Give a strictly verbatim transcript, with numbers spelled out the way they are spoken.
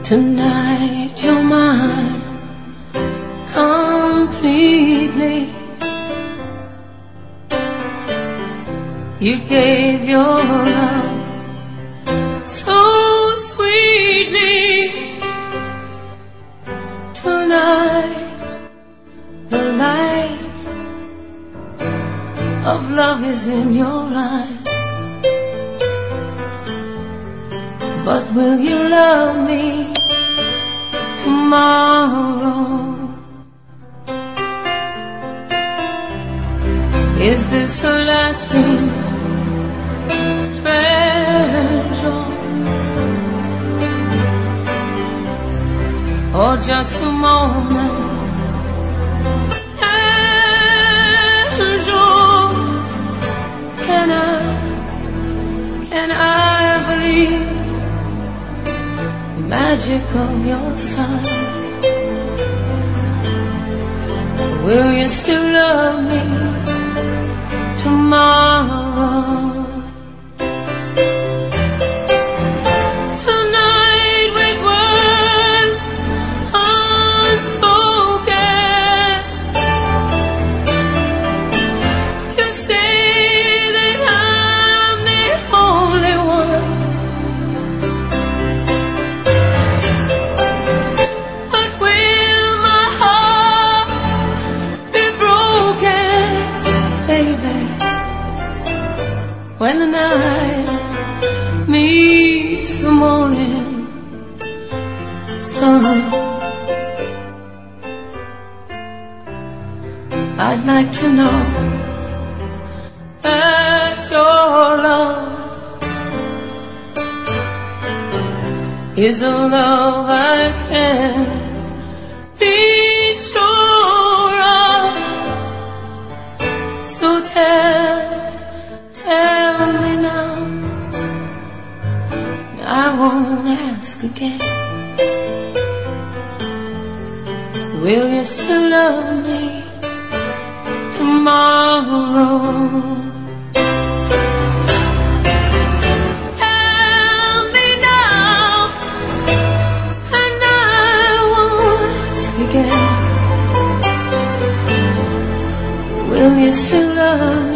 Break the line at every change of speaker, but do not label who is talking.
Tonight you're mine completely. You gave your love so sweetly. Tonight the light of love is in your eyes. But will you love me tomorrow? Is this a lasting treasure, or just a moment? Can I, can I believe the magic of your smile? Will you still love me tomorrow? Tonight with words unspoken, you say that I'm the only one. But will my heart be broken, baby, when the night meets the morning sun? I'd like to know that your love is a love I can be sure of. So tell Tell me now, I won't ask again. Will you still love me tomorrow? Tell me now, and I won't ask again. Will you still love me